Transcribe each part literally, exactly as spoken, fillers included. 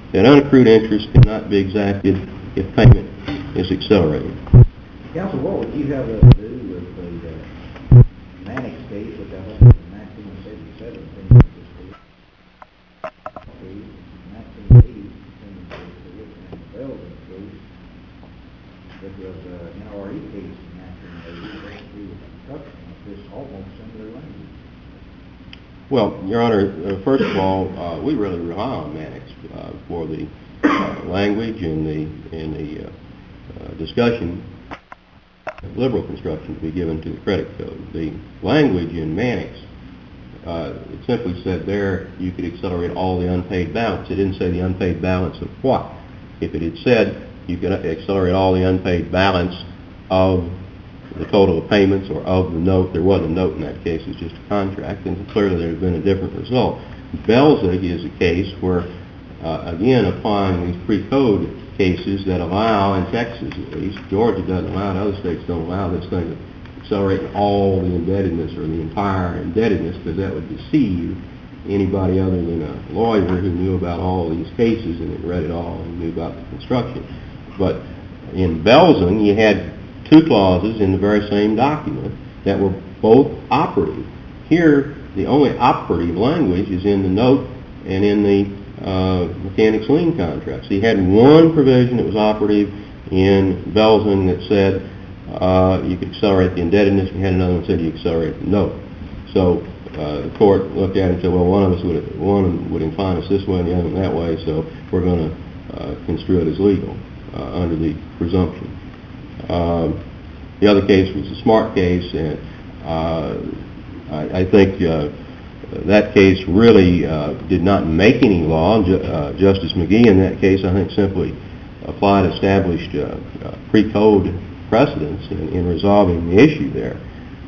that unaccrued interest cannot be exacted if payment is accelerated. Counsel, what would you have us do with the uh, Mannix case, which I think was in nineteen seventy-seven, nineteen eighty, and the Belgian case, which was uh, an N R E case in nineteen eighty, that would be with construction of this almost similar language? Well, Your Honor, uh, first of all, uh, we really rely on Mannix uh, for the uh, language and the, and the uh, uh, discussion, liberal construction to be given to the credit code. The language in Mannix, uh, it simply said there you could accelerate all the unpaid balance. It didn't say the unpaid balance of what. If it had said you could accelerate all the unpaid balance of the total of payments or of the note, there wasn't a note in that case, it was just a contract, and clearly there had been a different result. Belzig is a case where, uh, again, applying these pre-code cases that allow, in Texas at least, Georgia doesn't allow it, other states don't allow this thing of accelerating all the indebtedness or the entire indebtedness, because that would deceive anybody other than a lawyer who knew about all these cases and had read it all and knew about the construction. But in Belzig, you had two clauses in the very same document that were both operative. Here, the only operative language is in the note and in the uh, mechanics lien contract. So you had one provision that was operative in Belzig that said uh, you could accelerate the indebtedness, and you had another one that said you accelerate the note. So uh, the court looked at it and said, well, one of us would one would incline us this way and the other one that way, so we're going to uh, construe it as legal uh, under the presumption. Um, the other case was a smart case, and uh, I, I think uh, that case really uh, did not make any law. Ju- uh, Justice McGee in that case, I think, simply applied established uh, uh, pre-code precedents in, in resolving the issue there.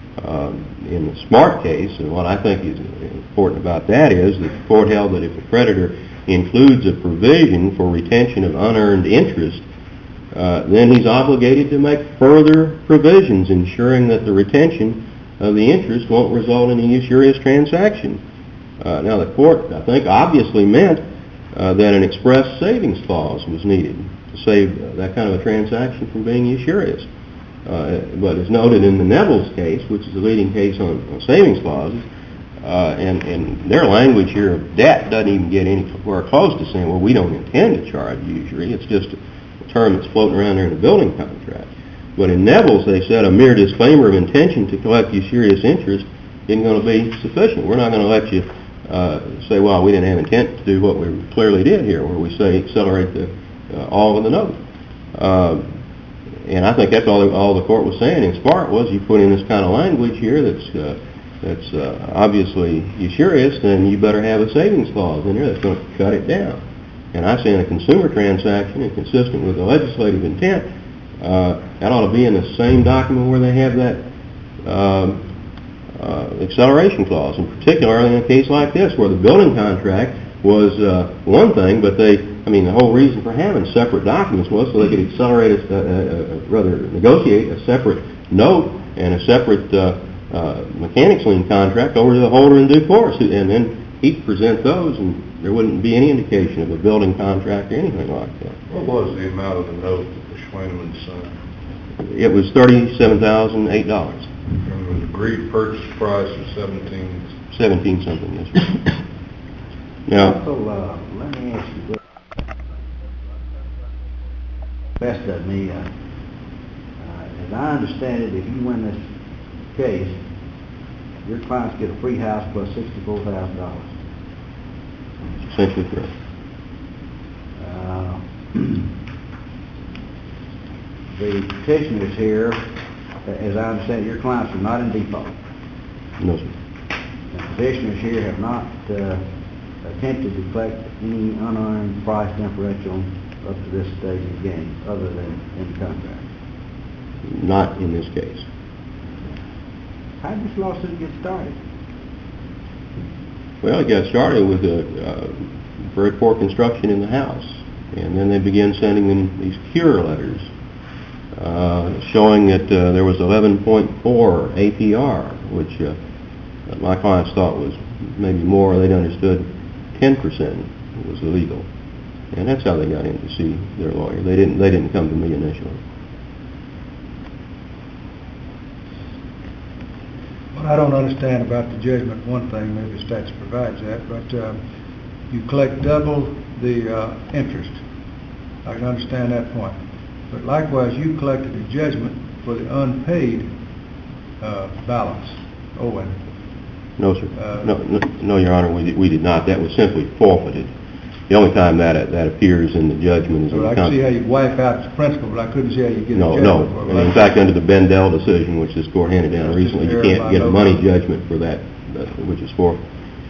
Um, in the smart case, and what I think is important about that is that the court held that if a creditor includes a provision for retention of unearned interest, Uh, then he's obligated to make further provisions ensuring that the retention of the interest won't result in a usurious transaction. Uh, now, the court, I think, obviously meant uh, that an express savings clause was needed to save uh, that kind of a transaction from being usurious. Uh, but as noted in the Neville's case, which is the leading case on, on savings clauses, uh, and, and their language here of debt doesn't even get anywhere close to saying, well, we don't intend to charge usury. It's just a term that's floating around there in the building contract. But in Neville's, they said a mere disclaimer of intention to collect usurious interest isn't going to be sufficient. We're not going to let you uh, say, well, we didn't have intent to do what we clearly did here, where we say accelerate the uh, all of the note. Uh, and I think that's all the, all the court was saying in Smart was you put in this kind of language here that's uh, that's uh, obviously usurious, then you better have a savings clause in there that's going to cut it down. And I say in a consumer transaction, and consistent with the legislative intent, uh, that ought to be in the same document where they have that um, uh, acceleration clause. In particular, in a case like this, where the building contract was uh, one thing, but they, I mean, the whole reason for having separate documents was so they could accelerate, a, uh, uh, rather negotiate a separate note and a separate uh, uh, mechanics lien contract over to the holder in due course, and then he'd present those, and there wouldn't be any indication of a building contract or anything like that. What was the amount of the note that the Schweinemann signed? It was thirty-seven thousand eight dollars. And the agreed purchase price was seventeen. Seventeen something. Yes. Now, So, uh, let me ask you this. Best of me, uh, uh, as I understand it, if you win this case, your clients get a free house plus sixty-four thousand dollars. essentially correct. Uh, the petitioners here, as I understand, your clients are not in default. No, sir. The petitioners here have not uh, attempted to collect any unearned price differential up to this stage of the game, other than in the contract. Not in this case. How did this lawsuit get started? Well, it got started with a uh, very poor construction in the house, and then they began sending them these cure letters uh, showing that uh, there was eleven point four A P R, which uh, my clients thought was maybe more. They'd understood ten percent was illegal. And that's how they got in to see their lawyer. They didn't, they didn't come to me initially. What I don't understand about the judgment, one thing, maybe the statute provides that, but uh, you collect double the uh, interest. I can understand that point. But likewise, you collected a judgment for the unpaid uh, balance owing. No, sir. Uh, no, no, no, Your Honor, we did, we did not. That was simply forfeited. The only time that that appears in the judgment is in well, the I can see how you wipe out the principal, but I couldn't see how you get no, a judgment no. for No. In fact, under the Bendel decision, which this court handed down That's recently, you just can't fair get a by money no judgment for that, that which is forfeit.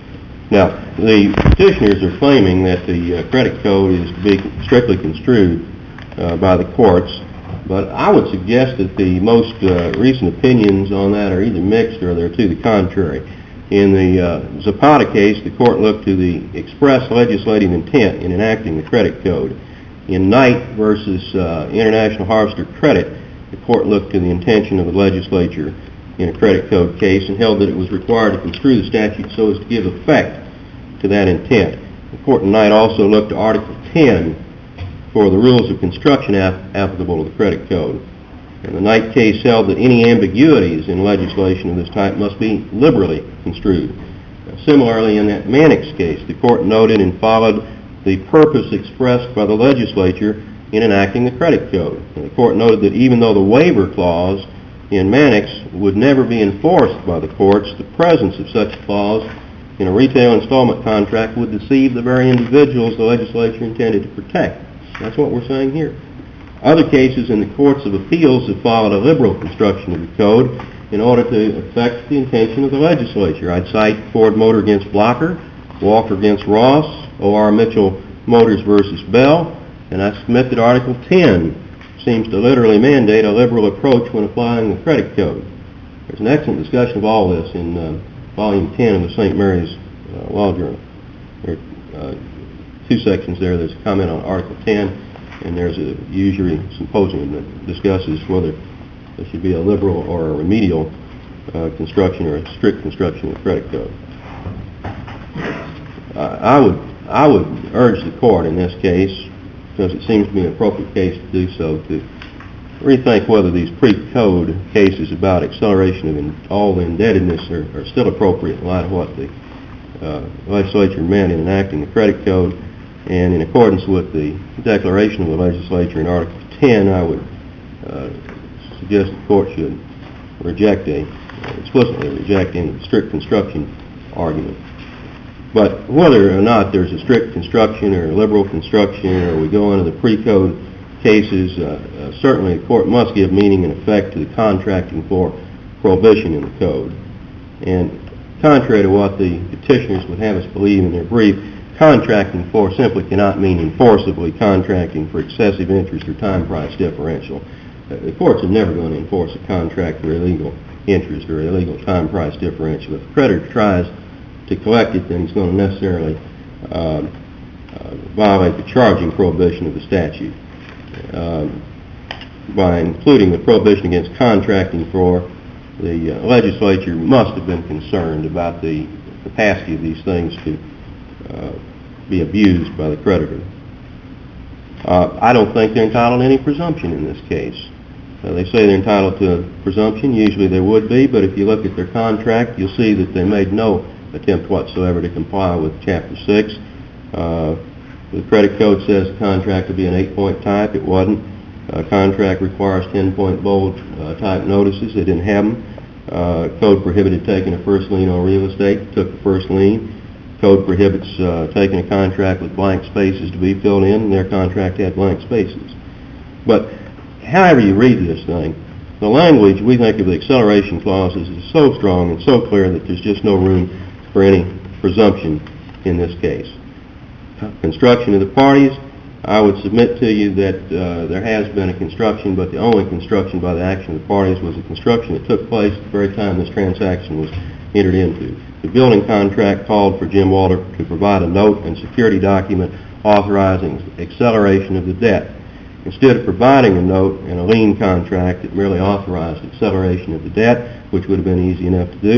Now, the petitioners are claiming that the uh, credit code is to be strictly construed uh, by the courts, but I would suggest that the most uh, recent opinions on that are either mixed or they're to the contrary. In the uh, Zapata case, the court looked to the express legislative intent in enacting the credit code. In Knight versus uh, International Harvester Credit, the court looked to the intention of the legislature in a credit code case and held that it was required to construe the statute so as to give effect to that intent. The court in Knight also looked to Article ten for the rules of construction ap- applicable to the credit code. And the Knight case held that any ambiguities in legislation of this type must be liberally construed. Similarly, in that Mannix case, the court noted and followed the purpose expressed by the legislature in enacting the credit code. And the court noted that even though the waiver clause in Mannix would never be enforced by the courts, the presence of such a clause in a retail installment contract would deceive the very individuals the legislature intended to protect. That's what we're saying here. Other cases in the courts of appeals have followed a liberal construction of the code in order to affect the intention of the legislature. I'd cite Ford Motor against Blocker, Walker against Ross, O R Mitchell Motors versus Bell, and I submit that Article ten seems to literally mandate a liberal approach when applying the credit code. There's an excellent discussion of all this in uh, Volume ten of the Saint Mary's uh, Law Journal. There are uh, two sections there. There's a comment on Article ten, and there's a usury symposium that discusses whether there should be a liberal or a remedial uh, construction or a strict construction of the credit code. Uh, I would I would urge the court in this case, because it seems to be an appropriate case to do so, to rethink whether these pre-code cases about acceleration of in, all the indebtedness are, are still appropriate in light of what the uh, legislature meant in enacting the credit code. And in accordance with the declaration of the legislature in Article ten, I would uh, suggest the court should reject a, explicitly reject any strict construction argument. But whether or not there's a strict construction or a liberal construction, or we go into the pre-code cases, uh, uh, certainly the court must give meaning and effect to the contracting for prohibition in the code. And contrary to what the petitioners would have us believe in their brief, contracting for simply cannot mean enforceably contracting for excessive interest or time price differential. Uh, the courts are never going to enforce a contract for illegal interest or illegal time price differential. If the creditor tries to collect it, then he's going to necessarily uh, uh, violate the charging prohibition of the statute. Um, by including the prohibition against contracting for, the uh, legislature must have been concerned about the capacity of these things to uh, be abused by the creditor. Uh, I don't think they're entitled to any presumption in this case. Uh, they say they're entitled to a presumption. Usually there would be, but if you look at their contract, you'll see that they made no attempt whatsoever to comply with Chapter six. Uh, the credit code says the contract would be an eight-point type. It wasn't. Uh, contract requires ten-point bold uh, type notices. They didn't have them. Uh, code prohibited taking a first lien on real estate. Took the first lien. Code prohibits uh, taking a contract with blank spaces to be filled in, and their contract had blank spaces. But however you read this thing, the language we think of the acceleration clauses is so strong and so clear that there's just no room for any presumption in this case. Construction of the parties, I would submit to you that uh, there has been a construction, but the only construction by the action of the parties was a construction that took place at the very time this transaction was entered into. The building contract called for Jim Walter to provide a note and security document authorizing acceleration of the debt. Instead of providing a note and a lien contract that merely authorized acceleration of the debt, which would have been easy enough to do,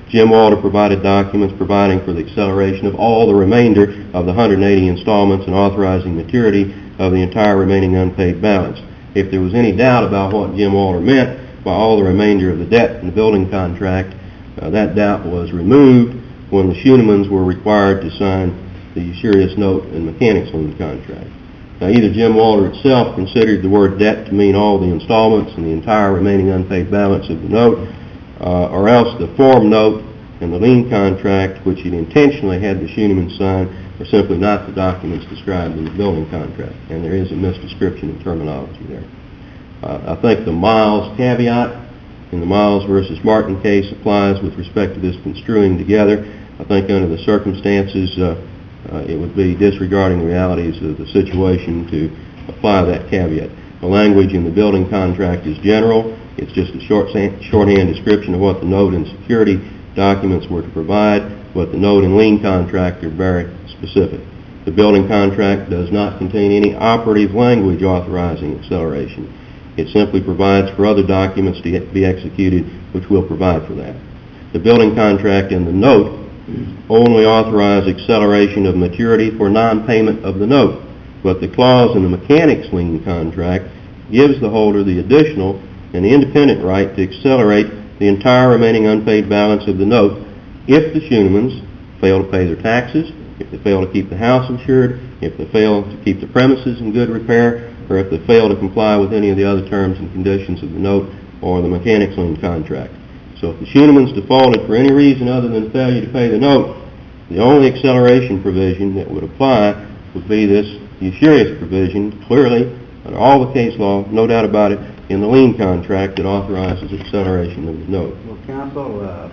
Jim Walter provided documents providing for the acceleration of all the remainder of the one hundred eighty installments and authorizing maturity of the entire remaining unpaid balance. If there was any doubt about what Jim Walter meant by all the remainder of the debt in the building contract, uh, that doubt was removed when the Schoenemans were required to sign the usurious note and mechanics lien contract. Now, either Jim Walter itself considered the word debt to mean all the installments and the entire remaining unpaid balance of the note, uh, or else the form note and the lien contract, which he intentionally had the Schoenemans sign, are simply not the documents described in the building contract, and there is a misdescription of terminology there. Uh, I think the Miles caveat in the Miles versus Martin case applies with respect to this construing together. I think under the circumstances, uh, uh, it would be disregarding the realities of the situation to apply that caveat. The language in the building contract is general. It's just a short, shorthand description of what the note and security documents were to provide, but the note and lien contract are very specific. The building contract does not contain any operative language authorizing acceleration. It simply provides for other documents to be executed which will provide for that. The building contract and the note only authorize acceleration of maturity for non-payment of the note, but the clause in the mechanics lien contract gives the holder the additional and the independent right to accelerate the entire remaining unpaid balance of the note if the Schoenemans fail to pay their taxes, if they fail to keep the house insured, if they fail to keep the premises in good repair, or if they fail to comply with any of the other terms and conditions of the note or the mechanics lien contract. So if the Schoenemans defaulted for any reason other than failure to pay the note, the only acceleration provision that would apply would be this usurious provision, clearly, under all the case law, no doubt about it, in the lien contract that authorizes acceleration of the note. Well, counsel, uh,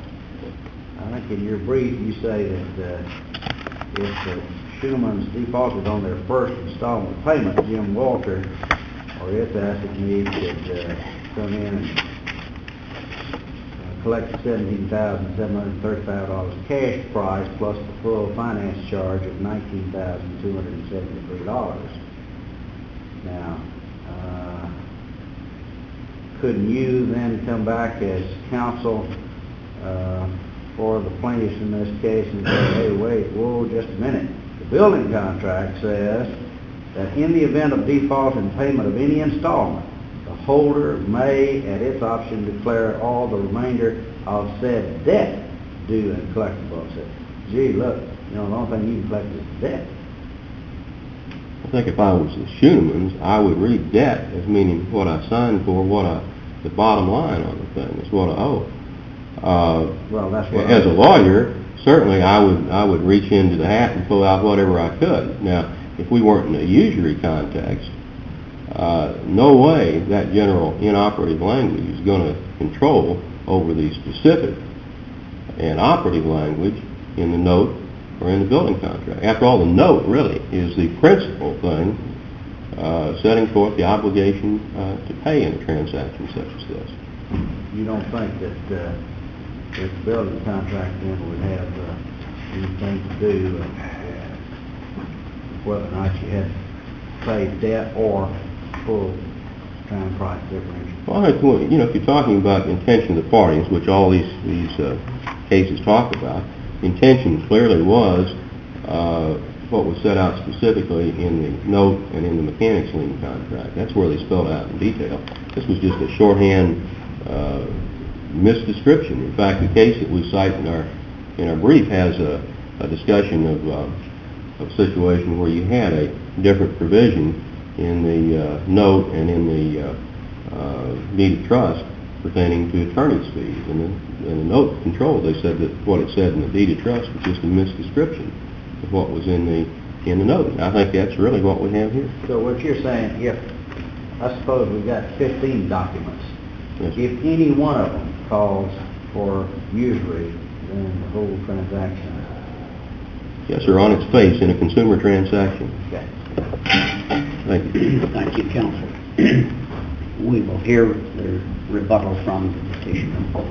I think in your brief you say that uh, if the Schoenemans defaulted on their first installment payment, Jim Walter or its assignee could uh, come in and uh, collect the seventeen thousand seven hundred thirty-five dollars cash price plus the full finance charge of nineteen thousand two hundred seventy-three dollars. Now, uh, couldn't you then come back as counsel uh, for the plaintiffs in this case and say, hey, wait, whoa, just a minute. The building contract says that in the event of default in payment of any installment, the holder may, at its option, declare all the remainder of said debt due and collectible. Said, gee, look, you know, the only thing you can collect is debt. I think if I was the Schoenemans, I would read debt as meaning what I signed for, what I, the bottom line on the thing is what I owe. Uh, well, that's what as I a lawyer, certainly I would I would reach into the hat and pull out whatever I could. Now, if we weren't in a usury context, uh, no way that general inoperative language is going to control over the specific and operative language in the note or in the building contract. After all, the note really is the principal thing uh, setting forth the obligation uh, to pay in a transaction such as this. You don't think that uh, this building contract then would have uh, anything to do with whether or not you had paid debt or full time price differential? Well, I think, well, you know, if you're talking about the intention of the parties, which all these these uh, cases talk about, the intention clearly was uh, what was set out specifically in the note and in the mechanics lien contract. That's where they spelled out in detail. This was just a shorthand uh, misdescription. In fact, the case that we cite in our in our brief has a, a discussion of uh, of a situation where you had a different provision in the uh, note and in the uh, uh, deed of trust pertaining to attorney's fees. And the, and the note control, they said that what it said in the deed of trust was just a misdescription of what was in the in the note. And I think that's really what we have here. So what you're saying, if I suppose we've got fifteen documents, Yes. if any one of them calls for usury, then the whole transaction. Yes, sir, on its face in a consumer transaction. Okay. Thank you. Thank you, counsel. We will hear the rebuttal from the petitioner.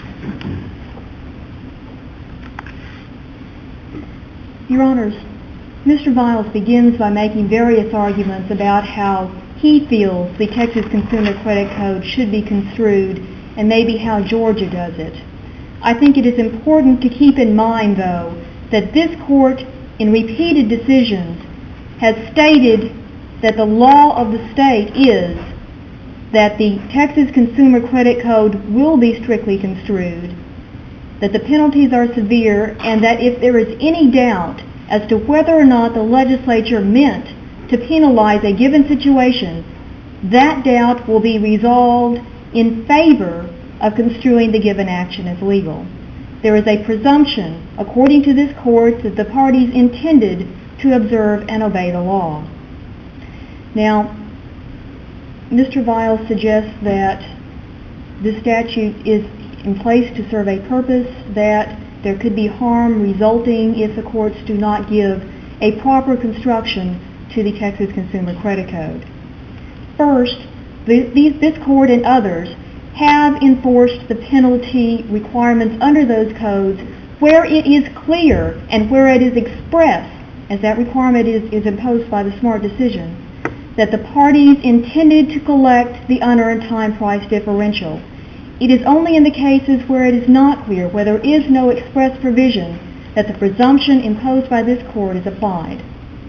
Your Honors, Mister Viles begins by making various arguments about how he feels the Texas Consumer Credit Code should be construed and maybe how Georgia does it. I think it is important to keep in mind, though, that this court, in repeated decisions, has stated that the law of the state is that the Texas Consumer Credit Code will be strictly construed, that the penalties are severe, and that if there is any doubt as to whether or not the legislature meant to penalize a given situation, that doubt will be resolved in favor of construing the given action as legal. There is a presumption, according to this court, that the parties intended to observe and obey the law. Now, Mister Viles suggests that the statute is in place to serve a purpose, that there could be harm resulting if the courts do not give a proper construction to the Texas Consumer Credit Code. First, the, these, this court and others have enforced the penalty requirements under those codes where it is clear and where it is expressed, as that requirement is, is imposed by the SMART decision, that the parties intended to collect the unearned time price differential. It is only in the cases where it is not clear, where there is no express provision, that the presumption imposed by this court is applied.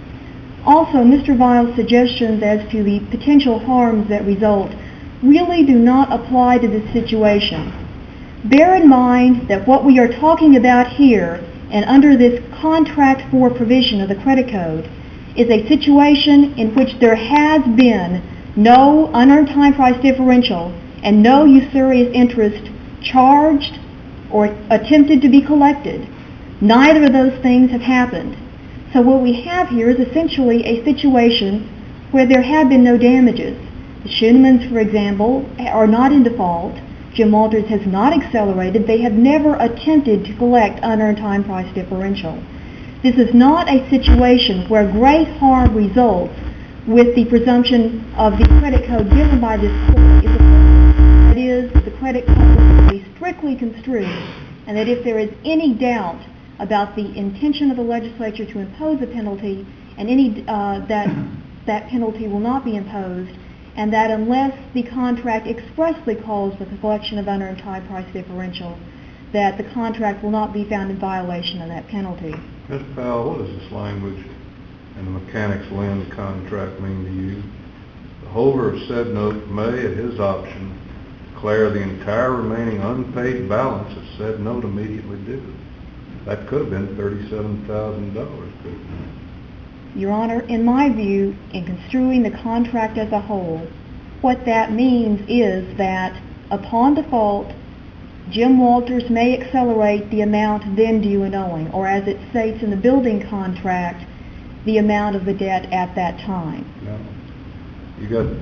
Also, Mister Viles' suggestions as to the potential harms that result really do not apply to this situation. Bear in mind that what we are talking about here and under this contract for provision of the credit code is a situation in which there has been no unearned time price differential and no usurious interest charged or attempted to be collected. Neither of those things have happened. So what we have here is essentially a situation where there have been no damages. The Schoenemans, for example, are not in default. Jim Walters has not accelerated. They have never attempted to collect unearned time price differential. This is not a situation where great harm results with the presumption of the credit code given by this court. That is, the credit code will be strictly construed, and that if there is any doubt about the intention of the legislature to impose a penalty, and any uh, that that penalty will not be imposed, and that unless the contract expressly calls for the collection of unearned time price differential, that the contract will not be found in violation of that penalty. Miz Powell, what does this language in the mechanics lien contract mean to you? The holder of said note may, at his option, declare the entire remaining unpaid balance of said note immediately due. That could have been thirty-seven thousand dollars, couldn't it? Your Honor, in my view, in construing the contract as a whole, what that means is that upon default, Jim Walters may accelerate the amount then due and owing, or as it states in the building contract, the amount of the debt at that time. No. You got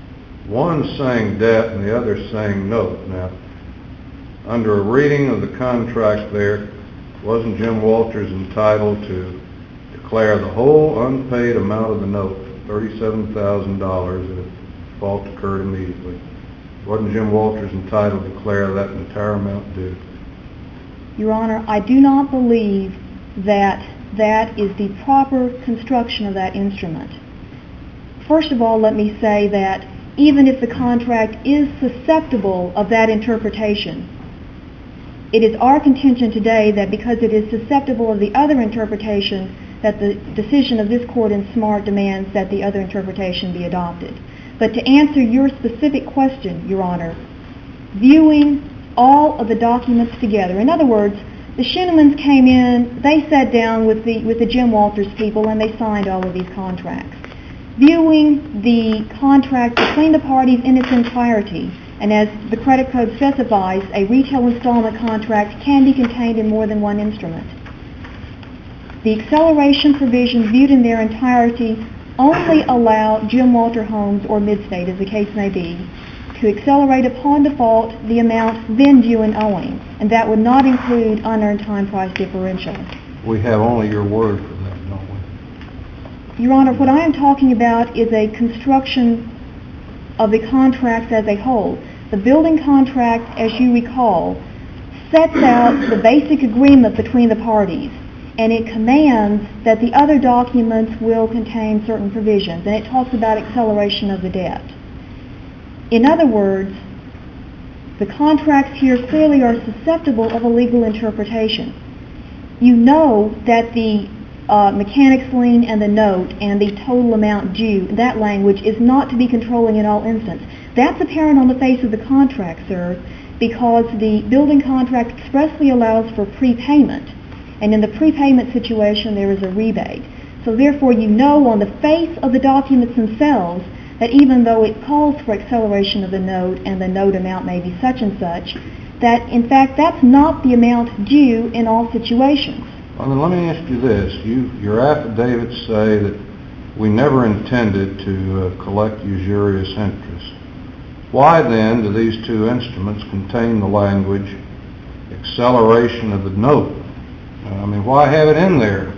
one saying debt and the other saying note. Now, under a reading of the contract there, wasn't Jim Walters entitled to declare the whole unpaid amount of the note, thirty-seven thousand dollars, if default occurred immediately? Wasn't Jim Walters entitled to declare that entire amount due? Your Honor, I do not believe that that is the proper construction of that instrument. First of all, let me say that even if the contract is susceptible of that interpretation, it is our contention today that because it is susceptible of the other interpretation, that the decision of this court in SMART demands that the other interpretation be adopted. But to answer your specific question, Your Honor, viewing all of the documents together, in other words, the Schoenemans came in, they sat down with the, with the Jim Walters people, and they signed all of these contracts. Viewing the contract between the parties in its entirety, and as the credit code specifies, a retail installment contract can be contained in more than one instrument. The acceleration provisions viewed in their entirety only allow Jim Walter Homes, or Midstate as the case may be, to accelerate upon default the amount then due and owing, and that would not include unearned time price differential. We have only your word for that, don't we? Your Honor, what I am talking about is a construction of the contracts as a whole. The building contract, as you recall, sets out the basic agreement between the parties. and it commands that the other documents will contain certain provisions, and it talks about acceleration of the debt. In other words, the contracts here clearly are susceptible of a legal interpretation. You know that the uh, mechanics lien and the note and the total amount due, that language is not to be controlling in all instances. That's apparent on the face of the contract, sir, because the building contract expressly allows for prepayment, and in the prepayment situation there is a rebate. So therefore you know on the face of the documents themselves that even though it calls for acceleration of the note and the note amount may be such and such, that in fact that's not the amount due in all situations. Well, then let me ask you this. You, your affidavits say that we never intended to uh, collect usurious interest. Why then do these two instruments contain the language acceleration of the note? Uh, I mean, why have it in there?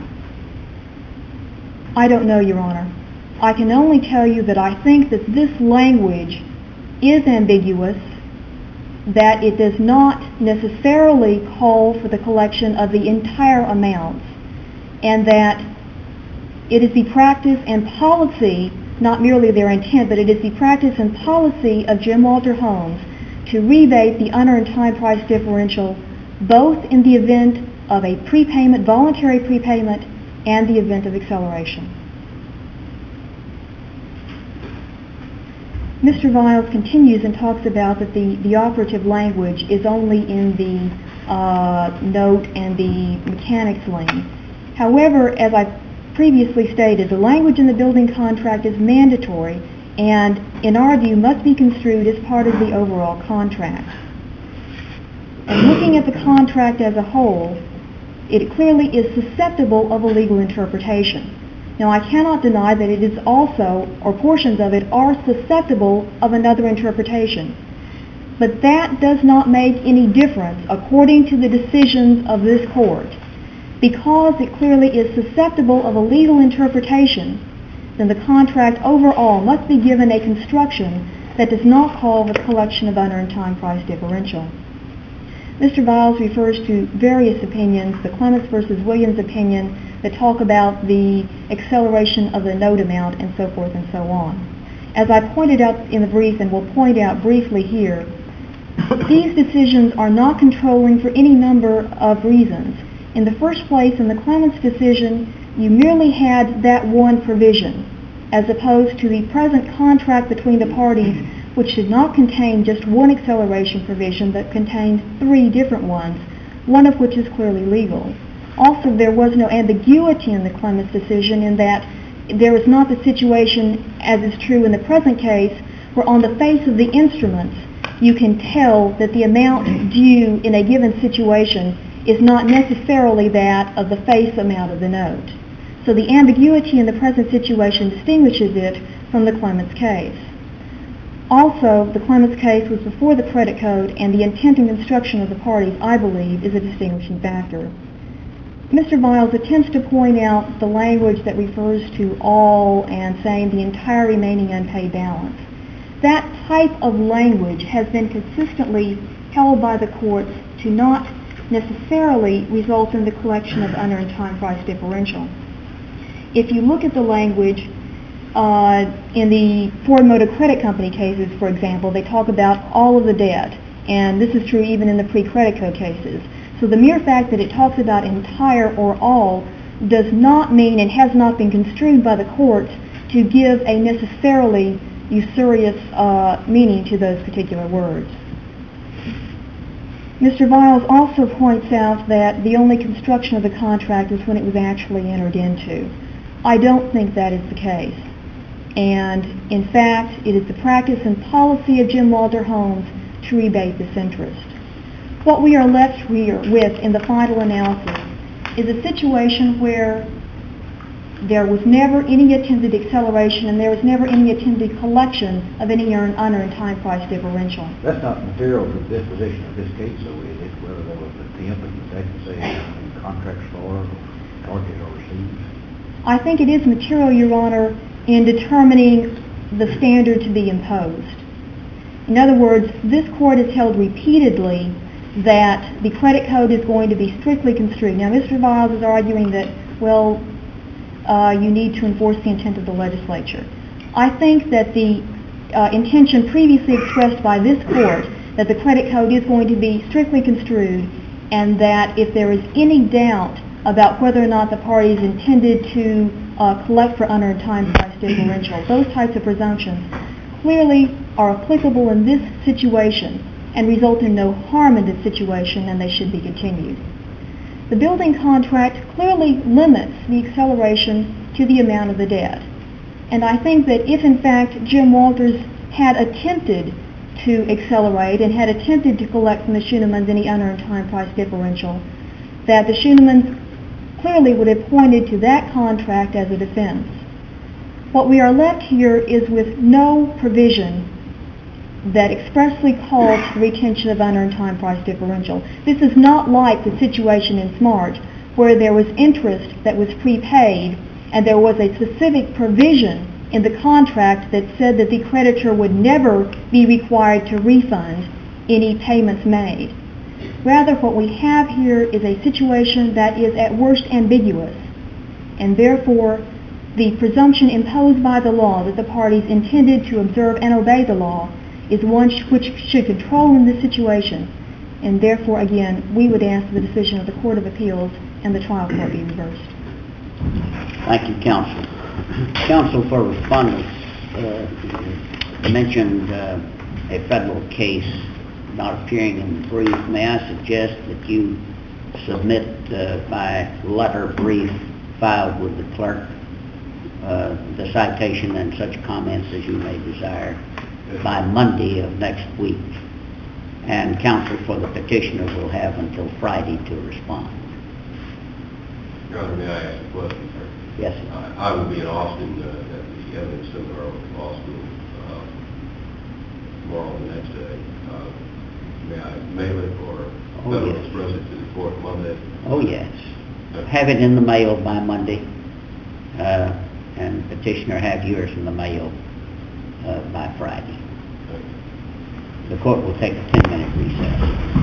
I don't know, Your Honor. I can only tell you that I think that this language is ambiguous, that it does not necessarily call for the collection of the entire amounts, and that it is the practice and policy, not merely their intent, but it is the practice and policy of Jim Walter Homes to rebate the unearned time price differential both in the event of a prepayment, voluntary prepayment, and the event of acceleration. Mister Viles continues and talks about that the, the operative language is only in the uh, note and the mechanics lien. However, as I previously stated, the language in the building contract is mandatory and, in our view, must be construed as part of the overall contract. And looking at the contract as a whole, it clearly is susceptible of a legal interpretation. Now, I cannot deny that it is also, or portions of it, are susceptible of another interpretation. But that does not make any difference according to the decisions of this court. Because it clearly is susceptible of a legal interpretation, then the contract overall must be given a construction that does not call for the collection of unearned time price differential. Mister Viles refers to various opinions, the Clements versus Williams opinion, that talk about the acceleration of the note amount and so forth and so on. As I pointed out in the brief and will point out briefly here, these decisions are not controlling for any number of reasons. In the first place, in the Clements decision, you merely had that one provision, as opposed to the present contract between the parties, which did not contain just one acceleration provision, but contained three different ones, one of which is clearly legal. Also, there was no ambiguity in the Clements decision in that there is not the situation, as is true in the present case, where on the face of the instruments you can tell that the amount due in a given situation is not necessarily that of the face amount of the note. So the ambiguity in the present situation distinguishes it from the Clements case. Also, the Clements case was before the credit code, and the intent and construction of the parties, I believe, is a distinguishing factor. Mister Viles attempts to point out the language that refers to all and saying the entire remaining unpaid balance. That type of language has been consistently held by the courts to not necessarily result in the collection of unearned time price differential. If you look at the language uh, in the Ford Motor Credit Company cases, for example, they talk about all of the debt, and this is true even in the pre-credit code cases. So the mere fact that it talks about entire or all does not mean and has not been construed by the courts to give a necessarily usurious uh, meaning to those particular words. Mister Viles also points out that the only construction of the contract is when it was actually entered into. I don't think that is the case. And in fact, it is the practice and policy of Jim Walter Homes to rebate this interest. What we are left here with in the final analysis is a situation where there was never any attempted acceleration and there was never any attempted collection of any earned, unearned time price differential. That's not material to the disposition of this case, though, is it? Whether there was an attempt and the fact to say in contracts for mortgage or received? I think it is material, Your Honor, in determining the standard to be imposed. In other words, this court has held repeatedly that the credit code is going to be strictly construed. Now, Mister Viles is arguing that, well, uh, you need to enforce the intent of the legislature. I think that the uh, intention previously expressed by this court that the credit code is going to be strictly construed, and that if there is any doubt about whether or not the parties intended to uh, collect for unearned time price differential, those types of presumptions clearly are applicable in this situation and result in no harm in this situation, and they should be continued. The building contract clearly limits the acceleration to the amount of the debt. And I think that if in fact Jim Walters had attempted to accelerate and had attempted to collect from the Schoonemans any unearned time price differential, that the Schoonemans clearly would have pointed to that contract as a defense. What we are left here is with no provision that expressly calls for retention of unearned time price differential. This is not like the situation in SMART, where there was interest that was prepaid and there was a specific provision in the contract that said that the creditor would never be required to refund any payments made. Rather, what we have here is a situation that is at worst ambiguous, and therefore the presumption imposed by the law that the parties intended to observe and obey the law is one which should control in this situation, and therefore, again, we would ask the decision of the Court of Appeals and the trial court be reversed. Thank you, counsel. Counsel for respondents uh, mentioned uh, a federal case not appearing in the brief. May I suggest that you submit uh, by letter brief filed with the clerk uh, the citation and such comments as you may desire by Monday of next week, and counsel for the petitioner will have until Friday to respond. Your Honor, may I ask a question, sir? Yes, sir. I, I will be in Austin uh, at the evidence seminar with law school uh, tomorrow and the next day. Uh, may I mail it or Oh, Federal yes. Express it to the court Monday? Oh, yes. Have it in the mail by Monday, uh, and petitioner have yours in the mail uh, by Friday. The court will take a ten-minute recess.